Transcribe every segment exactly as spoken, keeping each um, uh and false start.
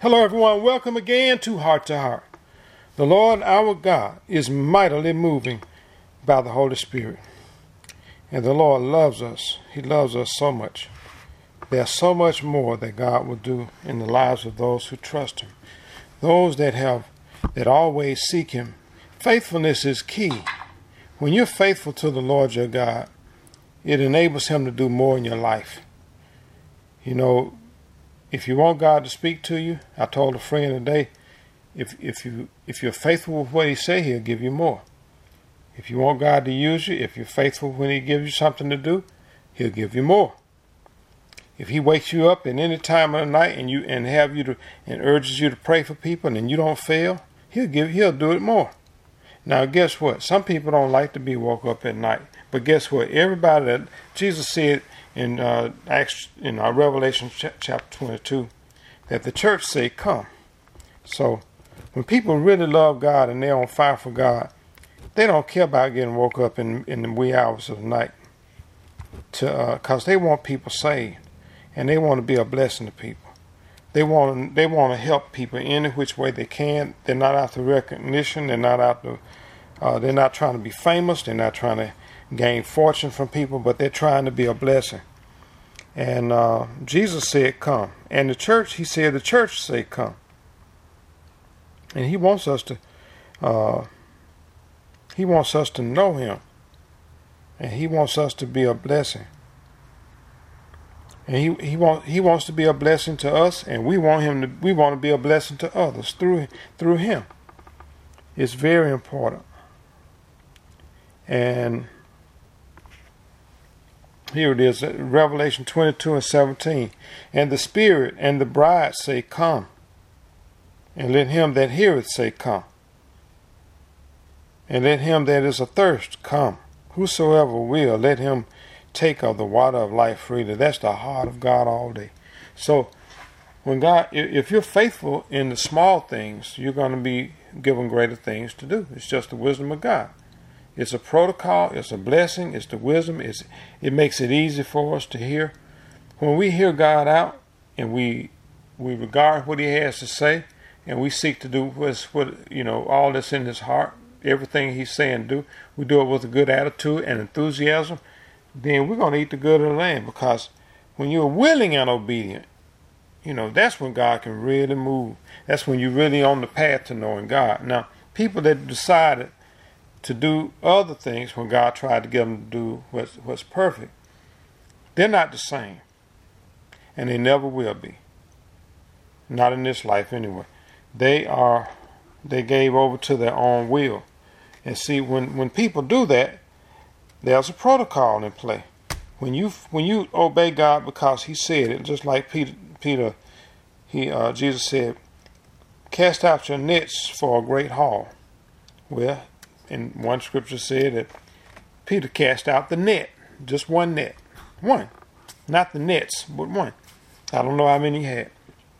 Hello everyone, welcome again to Heart to Heart. The Lord our God is mightily moving by the Holy Spirit. And the Lord loves us. He loves us so much. There's so much more that God will do in the lives of those who trust Him. Those that have, that always seek Him. Faithfulness is key. When you're faithful to the Lord your God, it enables Him to do more in your life. You know, if you want God to speak to you, I told a friend today, if if you if you're faithful with what He say, He'll give you more. If you want God to use you, if you're faithful when He gives you something to do, He'll give you more. If He wakes you up at any time of the night and you and have you to and urges you to pray for people and you don't fail, He'll give He'll do it more. Now guess what? Some people don't like to be woke up at night, but guess what? Everybody that Jesus said in uh, Acts, in uh, Revelation ch- chapter twenty-two, that the church say, "Come." So when people really love God and they're on fire for God, they don't care about getting woke up in in the wee hours of the night, to because uh, they want people saved and they want to be a blessing to people. They want they want to help people any which way they can. They're not out to recognition. They're not out to. Uh, they're not trying to be famous. They're not trying to gain fortune from people, but they're trying to be a blessing. And uh, Jesus said, "Come." And the church, He said, the church say, "Come." And He wants us to, uh, He wants us to know Him, and He wants us to be a blessing. And He He wants He wants to be a blessing to us, and we want Him to we want to be a blessing to others through through Him. It's very important. And here it is, Revelation twenty-two and seventeen. And the Spirit and the bride say, "Come." And let him that heareth say, "Come." And let him that is athirst come. Whosoever will, let him take of the water of life freely. That's the heart of God all day. So when God, if you're faithful in the small things, you're going to be given greater things to do. It's just the wisdom of God. It's a protocol. It's a blessing. It's the wisdom. It's, it makes it easy for us to hear. When we hear God out and we we regard what He has to say and we seek to do what's, what you know all that's in His heart, everything He's saying do, we do it with a good attitude and enthusiasm, then we're going to eat the good of the land. Because when you're willing and obedient, you know, that's when God can really move. That's when you're really on the path to knowing God. Now, people that decided to do other things when God tried to get them to do what's, what's perfect, they're not the same. And they never will be. Not in this life anyway. They are, they gave over to their own will. And see, when, when people do that, there's a protocol in play. When you when you obey God because He said it, just like Peter, Peter he uh, Jesus said, "Cast out your nets for a great haul." Well, and one scripture said that Peter cast out the net, just one net, one, not the nets, but one. I don't know how many he had,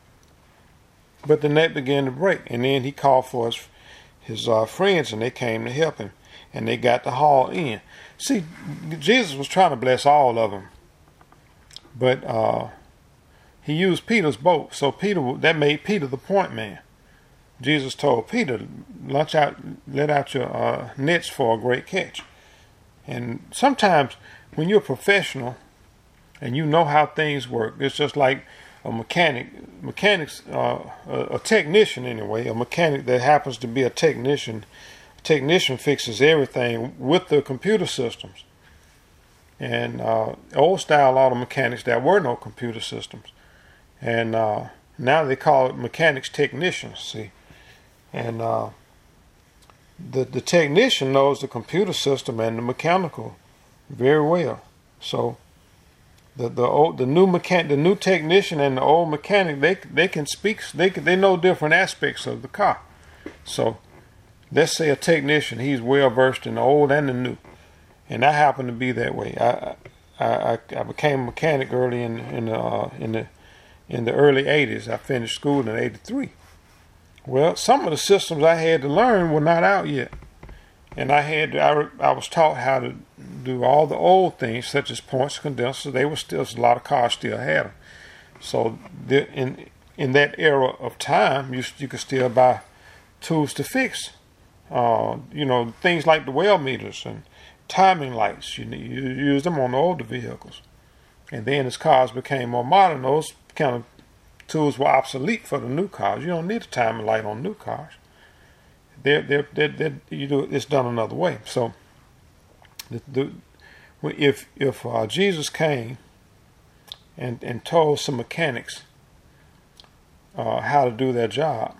but the net began to break, and then he called for his his uh, friends, and they came to help him, and they got the haul in. See, Jesus was trying to bless all of them, but uh, He used Peter's boat, so Peter that made Peter the point man. Jesus told Peter, "Launch out, let out your uh, nets for a great catch." And sometimes when you're a professional and you know how things work, it's just like a mechanic, mechanics, uh, a, a technician anyway, a mechanic that happens to be a technician. Technician fixes everything with the computer systems. And uh, old style auto mechanics, there were no computer systems, and uh, now they call it mechanics technicians. See, and uh, the the technician knows the computer system and the mechanical very well. So the the old the new mechan the new technician and the old mechanic, they they can speak they can, they know different aspects of the car. So let's say a technician, he's well versed in the old and the new, and I happen to be that way. I I, I became a mechanic early in in the uh, in the in the early eighties. I finished school in eighty-three. Well, some of the systems I had to learn were not out yet, and I had to, I I was taught how to do all the old things such as points, condensers. They were still a lot of cars still had them. So the, in in that era of time, you you could still buy tools to fix, uh, you know, things like the well meters and timing lights. You, you use them on the older vehicles. And then as cars became more modern, those kind of tools were obsolete for the new cars. You don't need a timing light on new cars. They're, they're, they're, they're, you do it's done another way. So, the, the, if if uh, Jesus came and and told some mechanics uh, how to do their job,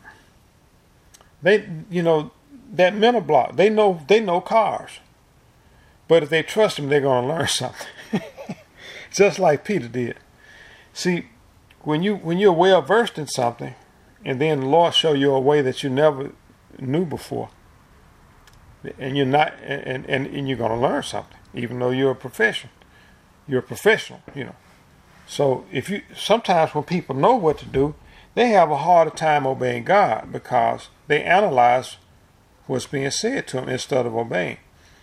they you know that mental block. They know they know cars, but if they trust him, they're going to learn something. Just like Peter did. See, when you when you're well versed in something, and then the Lord show you a way that you never knew before, and you're not, and and, and you're going to learn something, even though you're a profession, you're a professional, you know. So if you sometimes when people know what to do, they have a harder time obeying God because they analyze what's being said to them instead of obeying.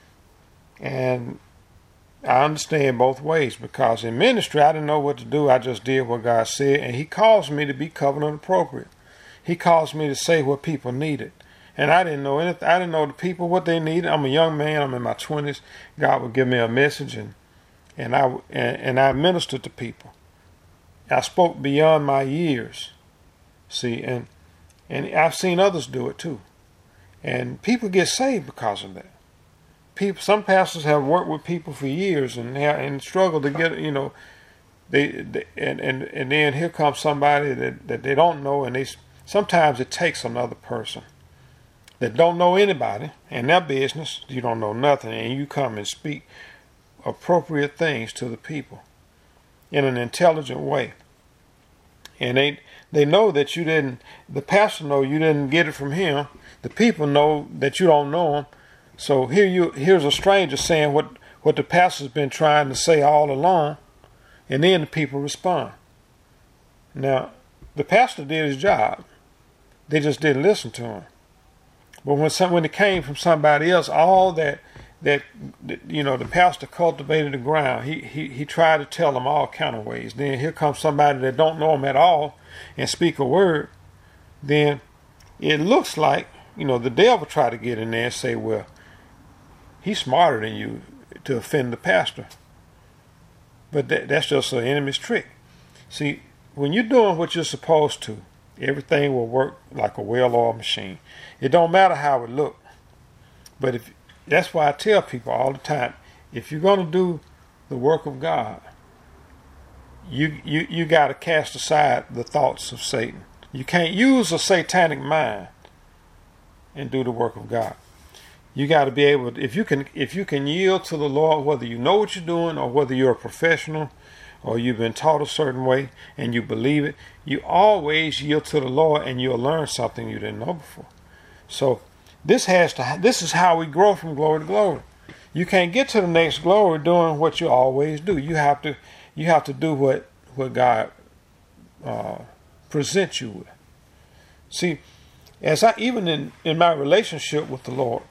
And I understand both ways, because in ministry I didn't know what to do. I just did what God said, and He calls me to be covenant appropriate. He calls me to say what people needed, and I didn't know anything. I didn't know the people what they needed. I'm a young man. I'm in my twenties. God would give me a message, and and I and, and I ministered to people. I spoke beyond my years. See, and and I've seen others do it too, and people get saved because of that. People, some pastors have worked with people for years and and struggled to get, you know, they, they and, and and then here comes somebody that, that they don't know, and they sometimes it takes another person that don't know anybody in their business. You don't know nothing, and you come and speak appropriate things to the people in an intelligent way, and they they know that you didn't. The pastor know you didn't get it from him. The people know that you don't know him. So here you here's a stranger saying what, what the pastor's been trying to say all along, and then the people respond. Now, the pastor did his job. They just didn't listen to him. But when some, when it came from somebody else, all that that, that you know the pastor cultivated the ground. He he he tried to tell them all kind of ways. Then here comes somebody that don't know him at all and speak a word. Then it looks like, you know, the devil tried to get in there and say, well, he's smarter than you to offend the pastor. But that, that's just an enemy's trick. See, when you're doing what you're supposed to, everything will work like a well-oiled machine. It don't matter how it looks. But if that's why I tell people all the time, if you're going to do the work of God, you you, you got to cast aside the thoughts of Satan. You can't use a satanic mind and do the work of God. You got to be able to, if you can if you can yield to the Lord, whether you know what you're doing or whether you're a professional or you've been taught a certain way and you believe it, you always yield to the Lord and you'll learn something you didn't know before. So this has to this is how we grow from glory to glory. You can't get to the next glory doing what you always do. You have to you have to do what what God uh, presents you with. See, as I even in, in my relationship with the Lord,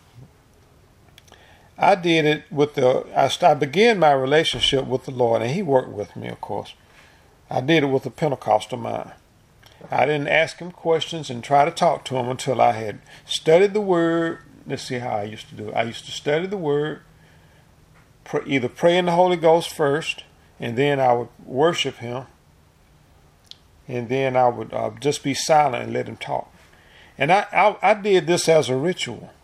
I did it with the, I, I began my relationship with the Lord, and He worked with me, of course. I did it with a Pentecostal mind. I didn't ask Him questions and try to talk to Him until I had studied the Word. Let's see how I used to do it. I used to study the Word, pray, either pray in the Holy Ghost first, and then I would worship Him, and then I would uh, just be silent and let Him talk. And I, I, I did this as a ritual.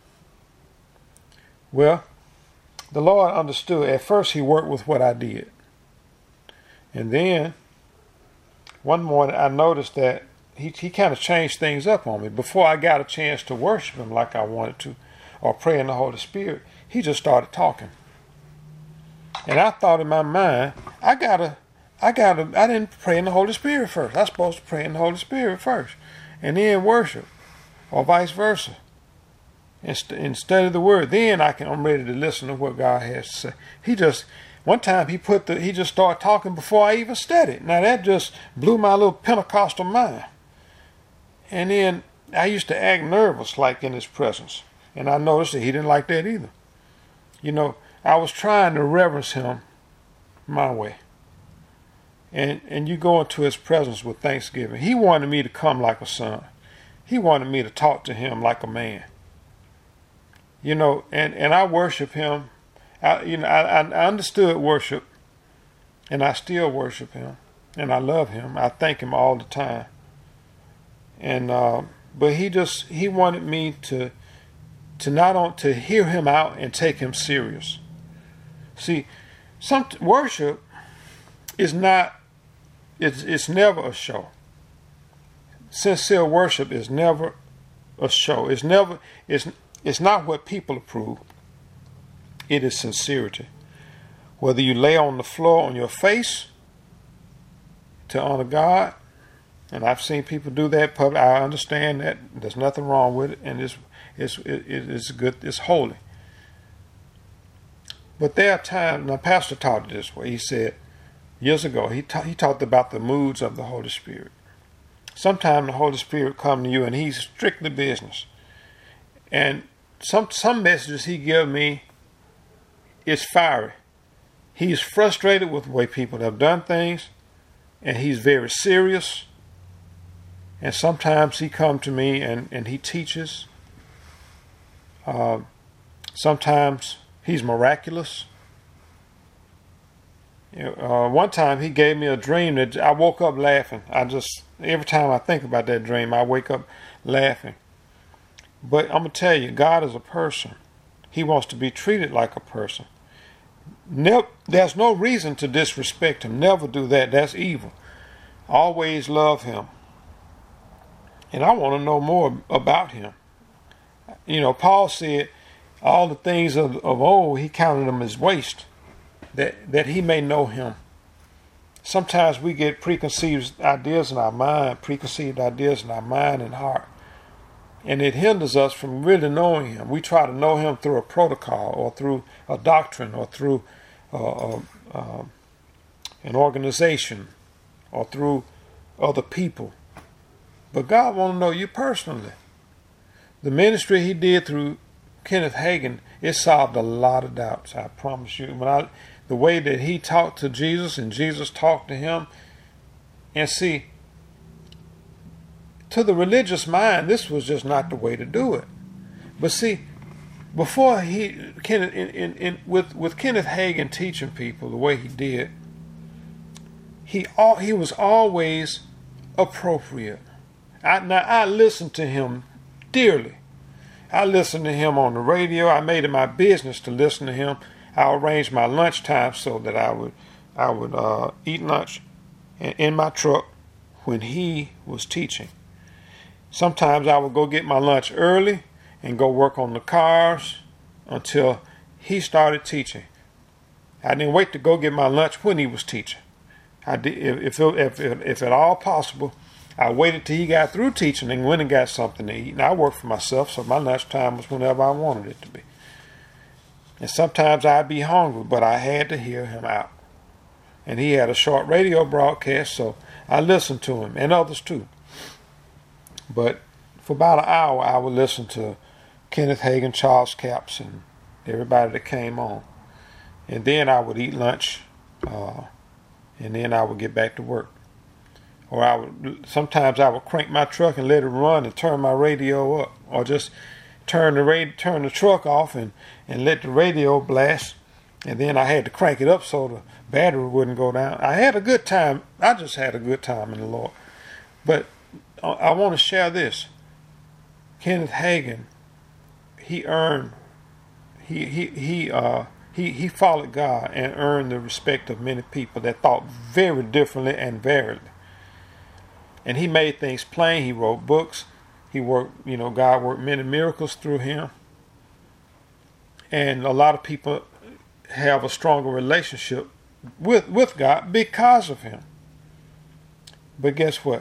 Well, the Lord understood. At first, He worked with what I did. And then, one morning, I noticed that He, he kind of changed things up on me. Before I got a chance to worship Him like I wanted to, or pray in the Holy Spirit, He just started talking. And I thought in my mind, I gotta, I gotta, I didn't pray in the Holy Spirit first. I was supposed to pray in the Holy Spirit first, and then worship, or vice versa. And, st- and study the Word. Then I can, I'm ready to listen to what God has to say. He just, one time he put the, he just started talking before I even studied. Now that just blew my little Pentecostal mind. And then I used to act nervous like in His presence. And I noticed that He didn't like that either. You know, I was trying to reverence Him my way. and, and you go into his presence with thanksgiving. He wanted me to come like a son. He wanted me to talk to him like a man. You know, and, and I worship him. I, you know, I, I understood worship, and I still worship him, and I love him. I thank him all the time. And uh, but he just he wanted me to to not on to hear him out and take him serious. See, some worship is not it's it's never a show. Sincere worship is never a show. It's never it's it's not what people approve. It is sincerity. Whether you lay on the floor on your face to honor God, and I've seen people do that public. I understand that there's nothing wrong with it, and it's it's it, it's good. It's holy. But there are times. Now, Pastor taught it this way. He said years ago. He ta- he talked about the moods of the Holy Spirit. Sometimes the Holy Spirit come to you, and He's strictly business. And some some messages He give me is fiery. He's frustrated with the way people have done things, and He's very serious. And sometimes He come to me and, and He teaches. Uh, sometimes He's miraculous. You know, uh, one time He gave me a dream that I woke up laughing. I just, every time I think about that dream, I wake up laughing. But I'm going to tell you, God is a person. He wants to be treated like a person. Never, there's no reason to disrespect Him. Never do that. That's evil. Always love Him. And I want to know more about Him. You know, Paul said, all the things of, of old, he counted them as waste, that, that he may know Him. Sometimes we get preconceived ideas in our mind, preconceived ideas in our mind and heart. And it hinders us from really knowing Him. We try to know Him through a protocol or through a doctrine or through uh, uh, uh, an organization or through other people. But God wants to know you personally. The ministry He did through Kenneth Hagin, it solved a lot of doubts, I promise you. When I, the way that he talked to Jesus and Jesus talked to him, and see, to the religious mind, this was just not the way to do it. But see, before he, Kenneth, in, in, in, with, with Kenneth Hagin teaching people the way he did, he all, he was always appropriate. I, now, I listened to him dearly. I listened to him on the radio. I made it my business to listen to him. I arranged my lunch time so that I would I would uh, eat lunch in my truck when he was teaching. Sometimes I would go get my lunch early and go work on the cars until he started teaching. I didn't wait to go get my lunch when he was teaching. I did, if, if, if, if at all possible, I waited till he got through teaching and went and got something to eat. And I worked for myself, so my lunch time was whenever I wanted it to be. And sometimes I'd be hungry, but I had to hear him out. And he had a short radio broadcast, so I listened to him, and others too. But for about an hour, I would listen to Kenneth Hagin, Charles Capps, and everybody that came on. And then I would eat lunch, uh, and then I would get back to work. Or I would sometimes I would crank my truck and let it run and turn my radio up, or just turn the radio, turn the truck off and, and let the radio blast. And then I had to crank it up so the battery wouldn't go down. I had a good time. I just had a good time in the Lord. But I want to share this. Kenneth Hagin, he earned, he he he uh he he followed God and earned the respect of many people that thought very differently and variedly. And he made things plain. He wrote books. He worked, you know, God worked many miracles through him. And a lot of people have a stronger relationship with, with God because of him. But guess what?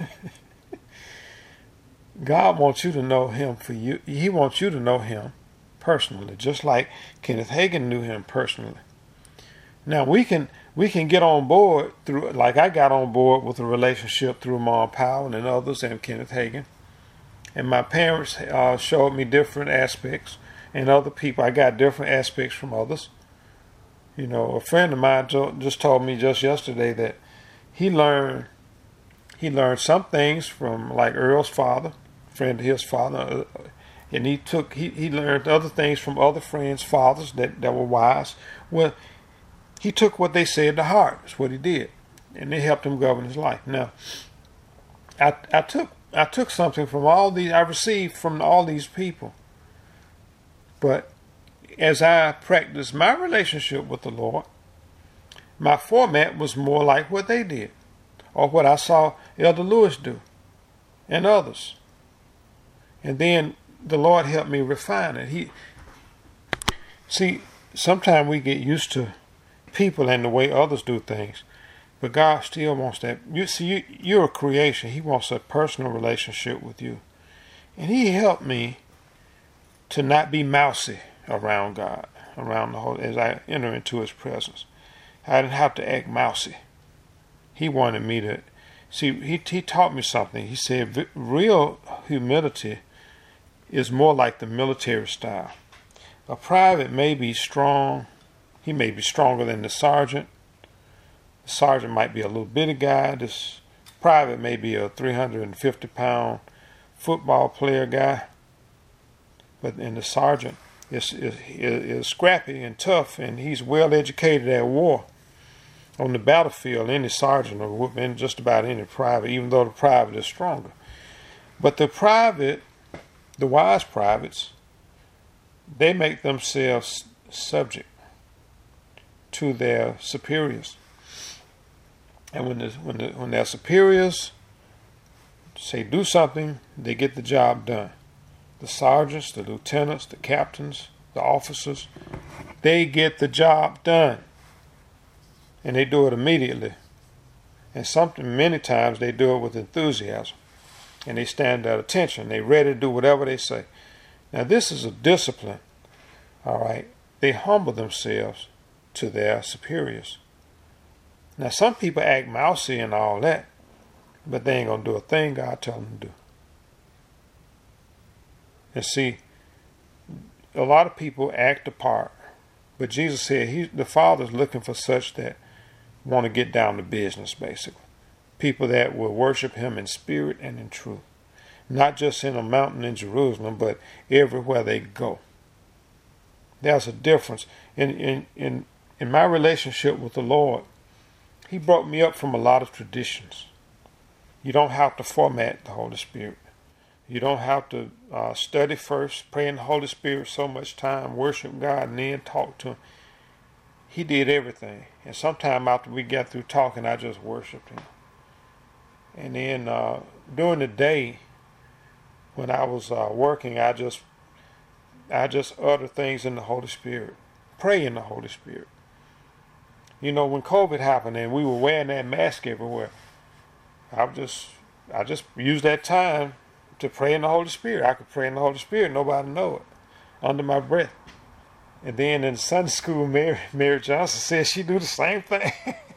God wants you to know Him for you. He wants you to know Him personally, just like Kenneth Hagin knew Him personally. Now we can we can get on board through, like I got on board with a relationship through Mom Powell and others and Kenneth Hagin. And my parents uh, showed me different aspects, and other people, I got different aspects from others. You know, a friend of mine just told me just yesterday that he learned he learned some things from like Earl's father, friend of his father, uh, and he took he, he learned other things from other friends' fathers that, that were wise. Well, he took what they said to heart. That's what he did, and they helped him govern his life. Now, I I took I took something from all these I received from all these people, but as I practiced my relationship with the Lord, my format was more like what they did, or what I saw Elder Lewis do, and others. And then the Lord helped me refine it. He, see, sometimes we get used to people and the way others do things, but God still wants that. You see, you, you're a creation. He wants a personal relationship with you, and He helped me to not be mousy around God, around the whole, as I enter into His presence. I didn't have to act mousy. He wanted me to see. He he taught me something. He said real humility is more like the military style. A private may be strong. He may be stronger than the sergeant. The sergeant might be a little bitty guy. This private may be a three hundred fifty pound football player guy. But in the sergeant is, is is scrappy and tough, and he's well educated at war. On the battlefield, any sergeant will whoop in just about any private, even though the private is stronger. But the private, the wise privates, they make themselves subject to their superiors. And when the, when the, when their superiors say do something, they get the job done. The sergeants, the lieutenants, the captains, the officers, they get the job done. And they do it immediately. And something, many times they do it with enthusiasm. And they stand at attention. They're ready to do whatever they say. Now this is a discipline. All right. They humble themselves to their superiors. Now some people act mousy and all that, but they ain't going to do a thing God tells them to do. And see, a lot of people act the part, but Jesus said he, the Father's looking for such that want to get down to business, basically. People that will worship Him in spirit and in truth. Not just in a mountain in Jerusalem, but everywhere they go. There's a difference. In, in, in, in my relationship with the Lord, He brought me up from a lot of traditions. You don't have to format the Holy Spirit. You don't have to uh, study first, pray in the Holy Spirit so much time, worship God, and then talk to Him. He did everything. And sometime after we got through talking, I just worshiped Him. And then uh, during the day, when I was uh, working, I just I just uttered things in the Holy Spirit. Pray in the Holy Spirit. You know, when COVID happened and we were wearing that mask everywhere, I just I just used that time to pray in the Holy Spirit. I could pray in the Holy Spirit, nobody know it, under my breath. And then in Sunday school, Mary, Mary Johnson said she do the same thing.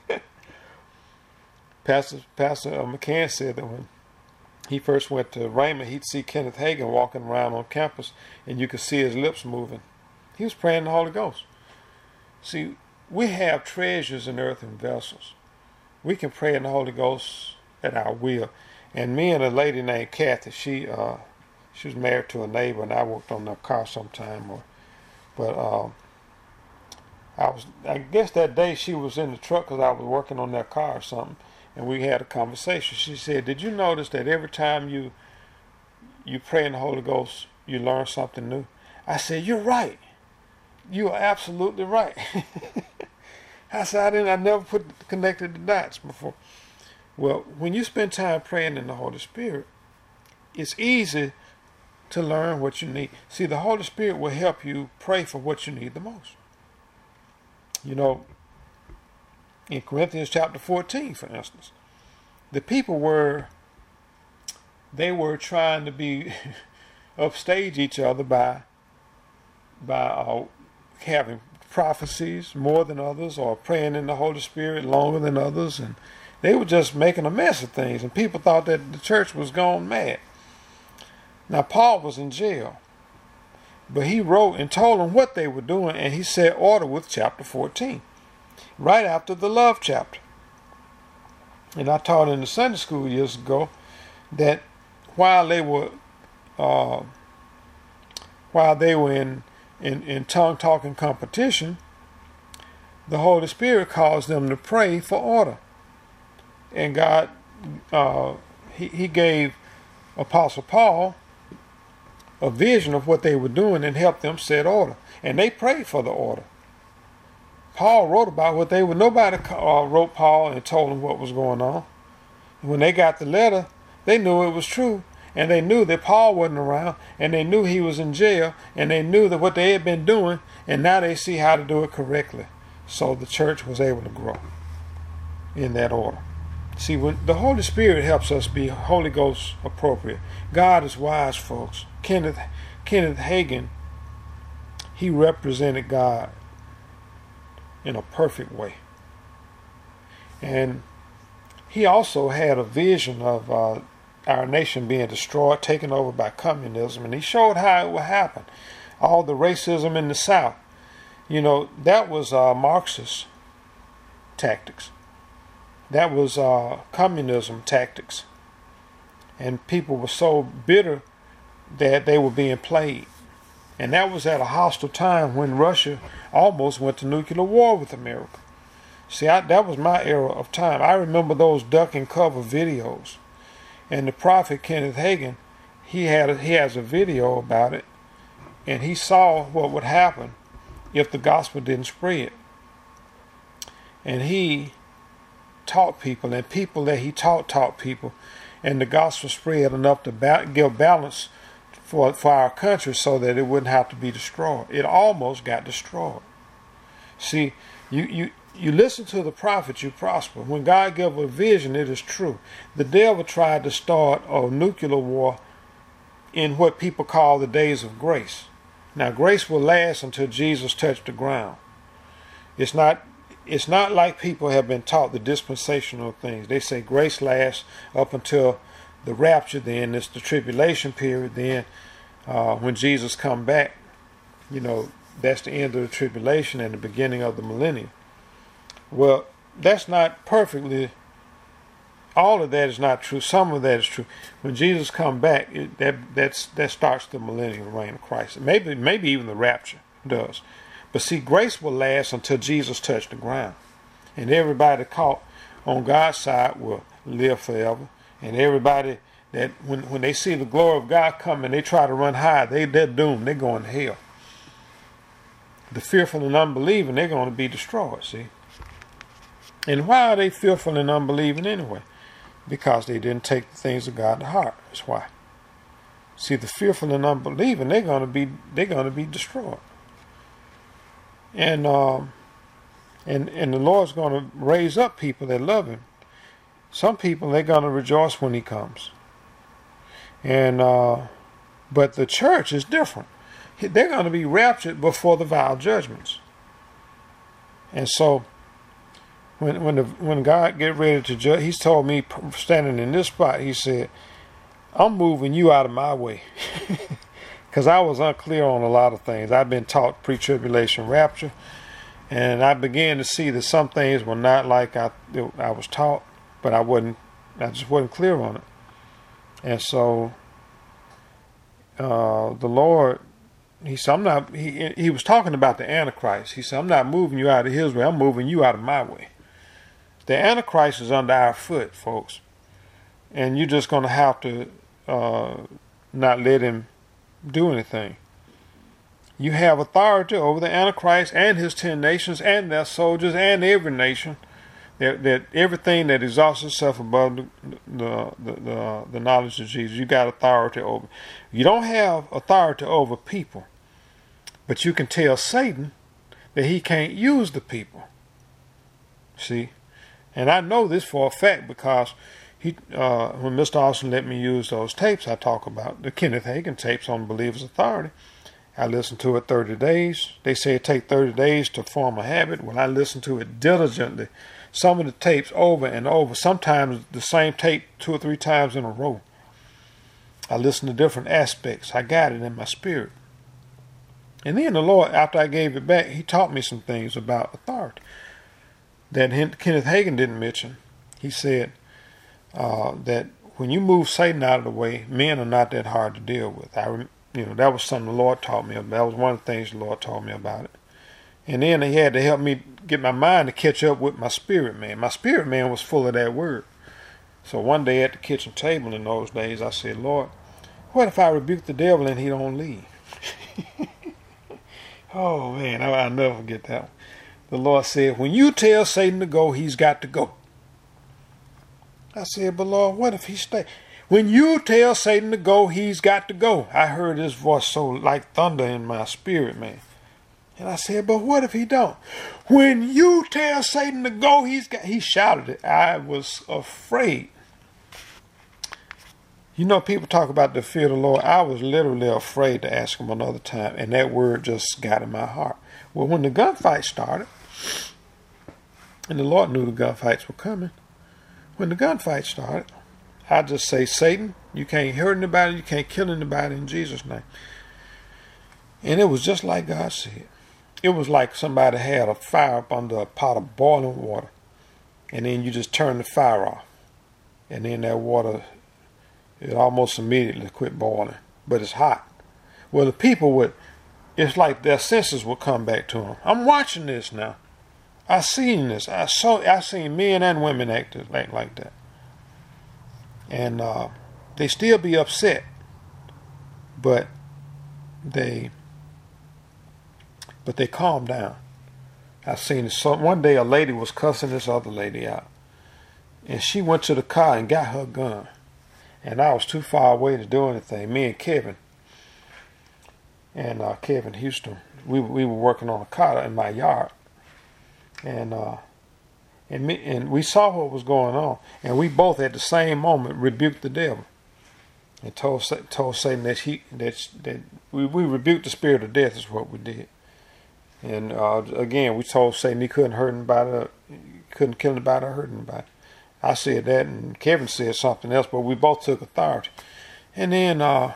Pastor Pastor McCann said that when he first went to Raymond, he'd see Kenneth Hagin walking around on campus, and you could see his lips moving. He was praying in the Holy Ghost. See, we have treasures in earthen vessels. We can pray in the Holy Ghost at our will. And me and a lady named Kathy, she uh, she was married to a neighbor, and I worked on their car sometime. Or, but uh, I was, I guess that day she was in the truck because I was working on their car or something, and we had a conversation. She said, "Did you notice that every time you you pray in the Holy Ghost, you learn something new?" I said, "You're right. You are absolutely right." I said, "I didn't. I never put connected the dots before." Well, when you spend time praying in the Holy Spirit, it's easy to learn what you need. See, the Holy Spirit will help you pray for what you need the most. You know, in Corinthians chapter fourteen, for instance, the people were, they were trying to be upstage each other by, by uh, having prophecies more than others, or praying in the Holy Spirit longer than others, and they were just making a mess of things, and people thought that the church was gone mad. Now, Paul was in jail, but he wrote and told them what they were doing, and he set order with chapter fourteen, right after the love chapter. And I taught in the Sunday school years ago that while they were uh, while they were in, in, in tongue talking competition, the Holy Spirit caused them to pray for order. And God, uh, he, he gave Apostle Paul a vision of what they were doing and helped them set order. And they prayed for the order. Paul wrote about what they were. Nobody uh, wrote Paul and told him what was going on. When they got the letter, they knew it was true. And they knew that Paul wasn't around. And they knew he was in jail. And they knew that what they had been doing. And now they see how to do it correctly. So the church was able to grow in that order. See, when the Holy Spirit helps us be Holy Ghost appropriate. God is wise, folks. Kenneth, Kenneth Hagin, he represented God in a perfect way. And he also had a vision of uh, our nation being destroyed, taken over by communism. And he showed how it would happen. All the racism in the South. You know, that was uh, Marxist tactics. That was uh, communism tactics. And people were so bitter that they were being played. And that was at a hostile time when Russia almost went to nuclear war with America. See, I, that was my era of time. I remember those duck and cover videos. And the prophet Kenneth Hagin, he had a, he has a video about it. And he saw what would happen if the gospel didn't spread. And he taught people, and people that he taught taught people, and the gospel spread enough to ba- give balance for, for our country so that it wouldn't have to be destroyed. It almost got destroyed. See, you, you, you listen to the prophet, you prosper. When God gave a vision, it is true. The devil tried to start a nuclear war in what people call the days of grace. Now, grace will last until Jesus touched the ground. It's not it's not like people have been taught the dispensational things. They say grace lasts up until the rapture, then it's the tribulation period, then uh, when Jesus come back, you know, that's the end of the tribulation and the beginning of the millennium. Well, that's not perfectly, all of that is not true. Some of that is true. When Jesus come back, it, that that's that starts the millennial reign of Christ. Maybe maybe even the rapture does. But see, grace will last until Jesus touched the ground. And everybody caught on God's side will live forever. And everybody that when, when they see the glory of God coming, they try to run high, they, they're doomed. They're going to hell. The fearful and unbelieving, they're going to be destroyed, see. And why are they fearful and unbelieving anyway? Because they didn't take the things of God to heart. That's why. See, the fearful and unbelieving, they're going to be they're going to be destroyed. And um, and and the Lord's going to raise up people that love Him. Some people, they're going to rejoice when He comes. And uh, but the church is different. They're going to be raptured before the vial judgments. And so, when when the, when God get ready to judge, He's told me, standing in this spot, He said, "I'm moving you out of my way." Because I was unclear on a lot of things. I've been taught pre-tribulation rapture, and I began to see that some things were not like I I was taught, but I wasn't. I just wasn't clear on it. And so, uh, the Lord, He said, "I'm not." He he was talking about the Antichrist. He said, "I'm not moving you out of His way. I'm moving you out of my way." The Antichrist is under our foot, folks, and you're just going to have to uh, not let him do anything. You have authority over the Antichrist and his ten nations and their soldiers and every nation. That, that everything that exalts itself above the the, the the the knowledge of Jesus, you got authority over. You don't have authority over people, but you can tell Satan that he can't use the people. See, and I know this for a fact because He, uh, when Mister Austin let me use those tapes I talk about, the Kenneth Hagin tapes on Believer's Authority, I listened to it thirty days. They say it takes thirty days to form a habit. Well, I listened to it diligently. Some of the tapes over and over, sometimes the same tape two or three times in a row. I listened to different aspects. I got it in my spirit. And then the Lord, after I gave it back, He taught me some things about authority that Kenneth Hagin didn't mention. He said, uh, that when you move Satan out of the way, men are not that hard to deal with. I, you know, that was something the Lord taught me about. That was one of the things the Lord taught me about it. And then He had to help me get my mind to catch up with my spirit man. My spirit man was full of that word. So one day at the kitchen table in those days, I said, Lord, what if I rebuke the devil and he don't leave? Oh man, I, I'll never forget that one. The Lord said, when you tell Satan to go, he's got to go. I said, but Lord, what if he stay? When you tell Satan to go, he's got to go. I heard his voice so like thunder in my spirit, man. And I said, but what if he don't? When you tell Satan to go, he's got, he shouted it. I was afraid. You know, people talk about the fear of the Lord. I was literally afraid to ask him another time. And that word just got in my heart. Well, when the gunfight started, and the Lord knew the gunfights were coming, when the gunfight started, I just say, Satan, you can't hurt anybody, you can't kill anybody in Jesus' name. And it was just like God said. It was like somebody had a fire up under a pot of boiling water. And then you just turn the fire off. And then that water, it almost immediately quit boiling. But it's hot. Well, the people would, it's like their senses would come back to them. I'm watching this now. I seen this. I saw. I seen men and women act like, like that. And uh, they still be upset. But they... But they calmed down. I seen it. So one day a lady was cussing this other lady out. And she went to the car and got her gun. And I was too far away to do anything. Me and Kevin. And uh, Kevin Houston. We, we were working on a car in my yard. And uh, and, me, and we saw what was going on. And we both at the same moment rebuked the devil. And told, told Satan that, he, that, that we, we rebuked the spirit of death is what we did. And uh, again, we told Satan he couldn't hurt anybody, couldn't kill anybody or hurt anybody. I said that, and Kevin said something else, but we both took authority. And then uh,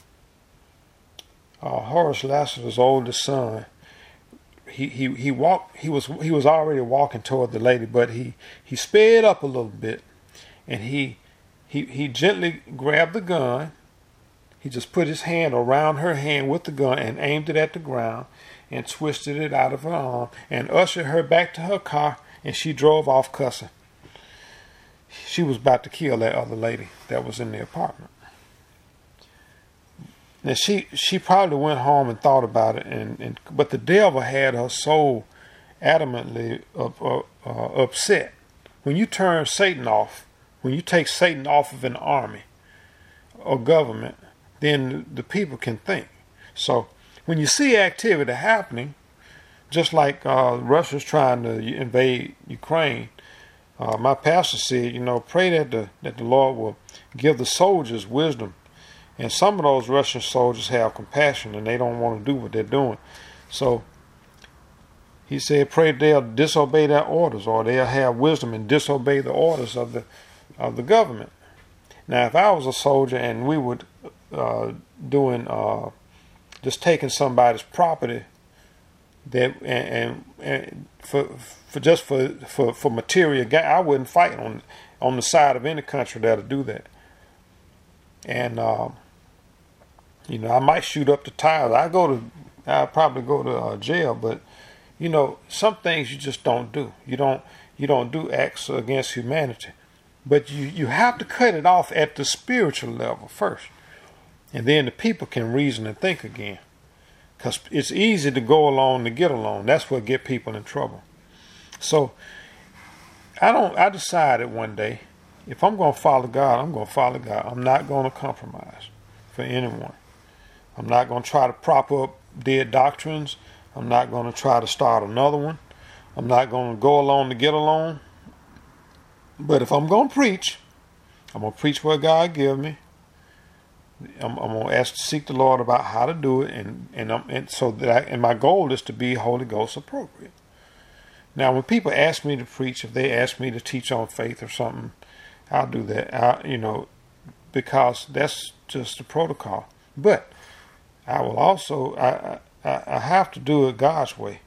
uh, Horace Lasseter's oldest son, he he he walked. He was he was already walking toward the lady, but he he sped up a little bit, and he he he gently grabbed the gun. He just put his hand around her hand with the gun and aimed it at the ground. And twisted it out of her arm and ushered her back to her car, and she drove off cussing. She was about to kill that other lady that was in the apartment. Now she she probably went home and thought about it, and, and but the devil had her so adamantly up, uh, uh, upset. When you turn Satan off, when you take Satan off of an army or government, then the people can think. So when you see activity happening, just like uh, Russia's trying to invade Ukraine, uh, my pastor said, you know, pray that the that the Lord will give the soldiers wisdom. And some of those Russian soldiers have compassion and they don't want to do what they're doing. So he said, pray they'll disobey their orders, or they'll have wisdom and disobey the orders of the of the government. Now, if I was a soldier and we were uh, doing uh, just taking somebody's property that and, and, and for for just for for for material gain, I wouldn't fight on on the side of any country that'll do that. And uh, you know, I might shoot up the tires. I go to I'll probably go to uh, jail, but you know, some things you just don't do. You don't you don't do acts against humanity, but you you have to cut it off at the spiritual level first. And then the people can reason and think again. Because it's easy to go along to get along. That's what get people in trouble. So I don't. I decided one day, if I'm going to follow God, I'm going to follow God. I'm not going to compromise for anyone. I'm not going to try to prop up dead doctrines. I'm not going to try to start another one. I'm not going to go along to get along. But if I'm going to preach, I'm going to preach what God give me. I'm, I'm going to ask to seek the Lord about how to do it, and and, um, and so that I, and my goal is to be Holy Ghost appropriate. Now, when people ask me to preach, if they ask me to teach on faith or something, I'll do that. I, you know, because that's just the protocol. But I will also I I, I have to do it God's way,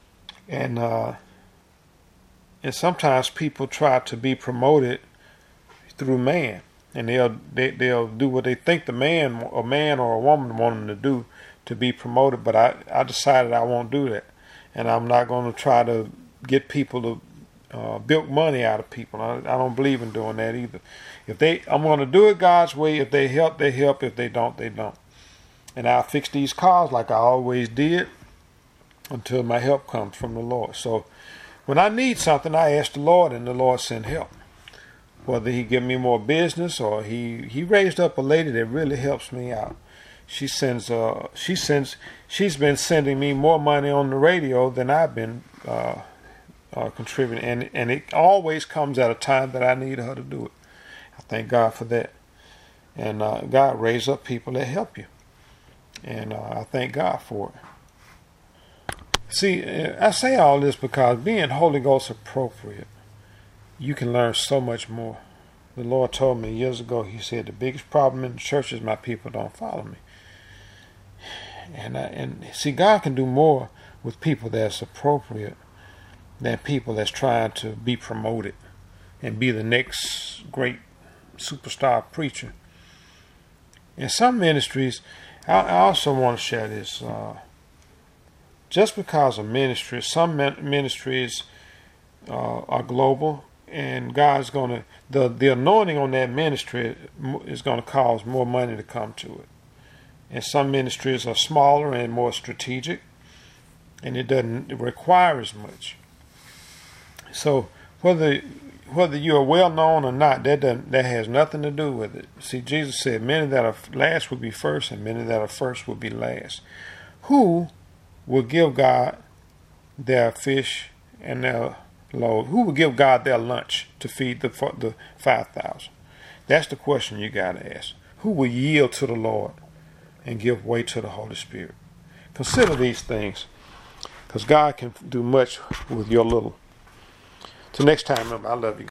and uh, and sometimes people try to be promoted through man, and they'll they, they'll do what they think the man, a man or a woman, want them to do to be promoted. But I I decided I won't do that, and I'm not going to try to get people to uh, bilk money out of people. I, I don't believe in doing that either. If they, I'm going to do it God's way. If they help, they help. If they don't, they don't. And I'll fix these cars like I always did until my help comes from the Lord. So when I need something, I ask the Lord, and the Lord send help. Whether he give me more business, or he, he raised up a lady that really helps me out. She sends uh she sends she's been sending me more money on the radio than I've been uh, uh, contributing, and and it always comes at a time that I need her to do it. I thank God for that, and uh, God raise up people that help you, and uh, I thank God for it. See, I say all this because being Holy Ghost appropriate, you can learn so much more. The Lord told me years ago, he said, the biggest problem in the church is my people don't follow me. And I, and see, God can do more with people that's appropriate than people that's trying to be promoted and be the next great superstar preacher. In some ministries, I, I also want to share this. Uh, just because of ministry, some ministries uh, are global, and God's going to, the, the anointing on that ministry is going to cause more money to come to it. And some ministries are smaller and more strategic, and it doesn't require as much. So whether whether you are well known or not, that doesn't, that has nothing to do with it. See, Jesus said, many that are last will be first, and many that are first will be last. Who will give God their fish and their load? Who will give God their lunch to feed the the five thousand? That's the question you got to ask. Who will yield to the Lord and give way to the Holy Spirit? Consider these things, because God can do much with your little. Till next time, remember, I love you.